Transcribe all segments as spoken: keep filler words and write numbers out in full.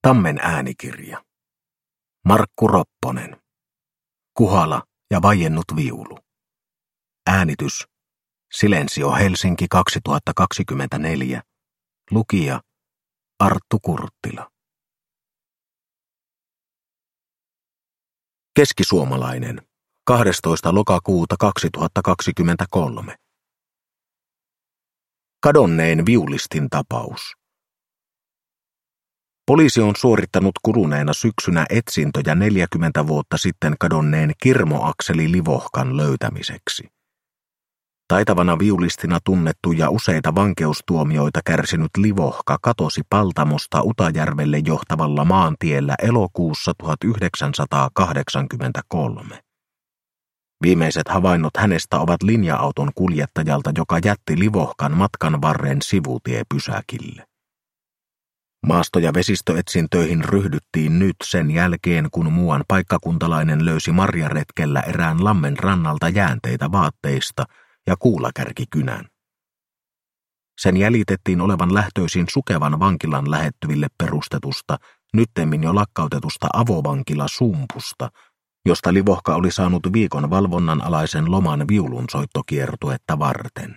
Tammen äänikirja. Markku Ropponen. Kuhala ja vaiennut viulu. Äänitys. Silensio Helsinki kaksituhattakaksikymmentäneljä. Lukija. Arttu Kurttila. Keskisuomalainen. kahdestoista lokakuuta kaksituhattakaksikymmentäkolme. Kadonneen viulistin tapaus. Poliisi on suorittanut kuluneena syksynä etsintöjä neljäkymmentä vuotta sitten kadonneen Kirmo Akseli Livohkan löytämiseksi. Taitavana viulistina tunnettu ja useita vankeustuomioita kärsinyt Livohka katosi Paltamosta Utajärvelle johtavalla maantiellä elokuussa tuhatyhdeksänsataakahdeksankymmentäkolme. Viimeiset havainnot hänestä ovat linja-auton kuljettajalta, joka jätti Livohkan matkan varren sivutiepysäkille. Maasto- ja vesistöetsintöihin ryhdyttiin nyt sen jälkeen, kun muuan paikkakuntalainen löysi marjaretkellä erään lammen rannalta jäänteitä vaatteista ja kuulakärkikynän. Sen jäljitettiin olevan lähtöisin Sukevan vankilan lähettyville perustetusta, nyttemmin jo lakkautetusta avovankila Sumpusta, josta Livohka oli saanut viikon valvonnan alaisen loman viulunsoittokiertuetta varten.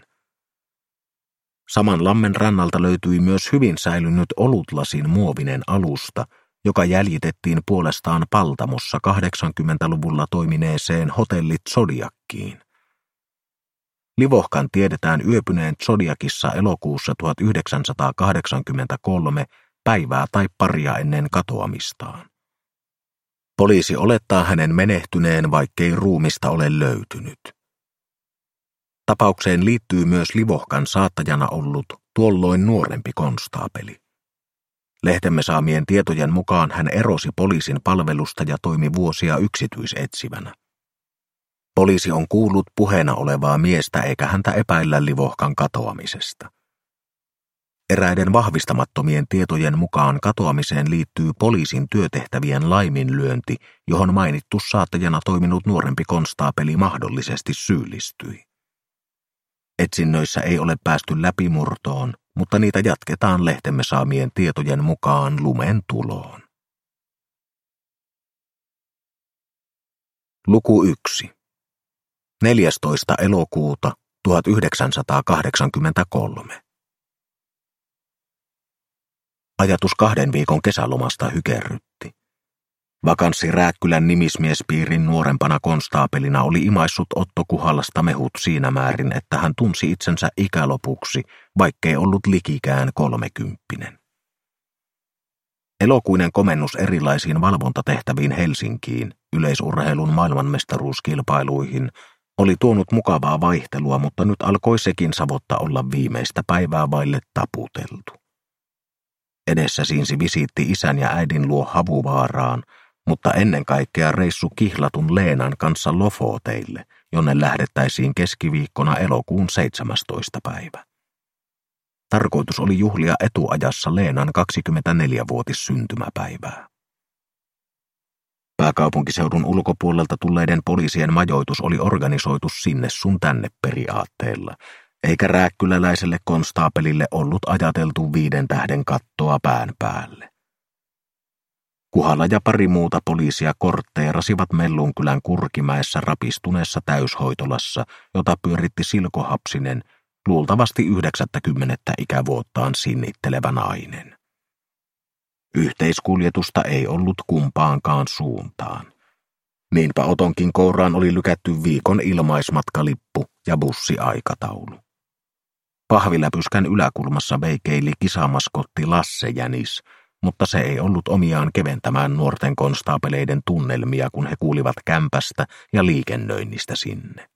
Saman lammen rannalta löytyi myös hyvin säilynyt olutlasin muovinen alusta, joka jäljitettiin puolestaan Paltamossa kahdeksankymmentäluvulla toimineeseen hotelli Zodiackiin. Livohkan tiedetään yöpyneen Zodiacissa elokuussa tuhatyhdeksänsataakahdeksankymmentäkolme päivää tai paria ennen katoamistaan. Poliisi olettaa hänen menehtyneen, vaikkei ruumista ole löytynyt. Tapaukseen liittyy myös Livohkan saattajana ollut tuolloin nuorempi konstaapeli. Lehtemme saamien tietojen mukaan hän erosi poliisin palvelusta ja toimi vuosia yksityisetsivänä. Poliisi on kuullut puheena olevaa miestä eikä häntä epäillä Livohkan katoamisesta. Eräiden vahvistamattomien tietojen mukaan katoamiseen liittyy poliisin työtehtävien laiminlyönti, johon mainittu saattajana toiminut nuorempi konstaapeli mahdollisesti syyllistyi. Etsinnöissä ei ole päästy läpimurtoon, mutta niitä jatketaan lehtemme saamien tietojen mukaan lumen tuloon. Luku yksi. neljästoista elokuuta tuhatyhdeksänsataakahdeksankymmentäkolme. Ajatus kahden viikon kesälomasta hykerrytti. Vakanssi Rääkkylän nimismiespiirin nuorempana konstaapelina oli imaissut Otto Kuhalasta mehut siinä määrin, että hän tunsi itsensä ikälopuksi, vaikkei ollut likikään kolmekymppinen. Elokuinen komennus erilaisiin valvontatehtäviin Helsinkiin, yleisurheilun maailmanmestaruuskilpailuihin, oli tuonut mukavaa vaihtelua, mutta nyt alkoi sekin savotta olla viimeistä päivää vaille taputeltu. Edessä siinsi visiitti isän ja äidin luo Havuvaaraan, mutta ennen kaikkea reissu kihlatun Leenan kanssa Lofoteille, jonne lähdettäisiin keskiviikkona elokuun seitsemästoista päivä. Tarkoitus oli juhlia etuajassa Leenan kaksikymmentäneljävuotis syntymäpäivää. Pääkaupunkiseudun ulkopuolelta tulleiden poliisien majoitus oli organisoitu sinne sun tänne periaatteella, eikä rääkkyläläiselle konstaapelille ollut ajateltu viiden tähden kattoa pään päälle. Kuhala ja pari muuta poliisia kortteerasivat Mellunkylän Kurkimäessä rapistuneessa täyshoitolassa, jota pyöritti Silko Hapsinen, luultavasti yhdeksättäkymmenettä ikävuottaan sinnittelevä nainen. Yhteiskuljetusta ei ollut kumpaankaan suuntaan. Niinpä Otonkin kouraan oli lykätty viikon ilmaismatkalippu ja bussiaikataulu. Pahviläpyskän yläkulmassa veikeili kisamaskotti Lasse Jänis, mutta se ei ollut omiaan keventämään nuorten konstaapeleiden tunnelmia, kun he kuulivat kämpästä ja liikennöinnistä sinne.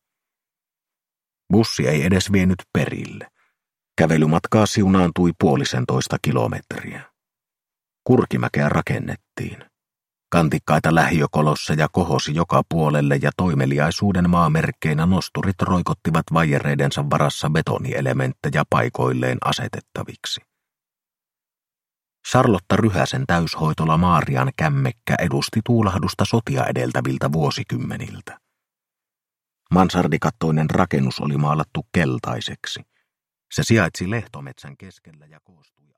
Bussi ei edes vienyt perille. Kävelymatkaa siunaantui puolisentoista kilometriä. Kurkimäkeä rakennettiin. Kantikkaita lähiökolossa ja kohosi joka puolelle ja toimeliaisuuden maamerkkeinä nosturit roikottivat vaijereidensa varassa betonielementtejä paikoilleen asetettaviksi. Charlotta Ryhäsen täyshoitola Maarian kämmekkä edusti tuulahdusta sotia edeltäviltä vuosikymmeniltä. Mansardikattoinen rakennus oli maalattu keltaiseksi. Se sijaitsi lehtometsän keskellä ja koostui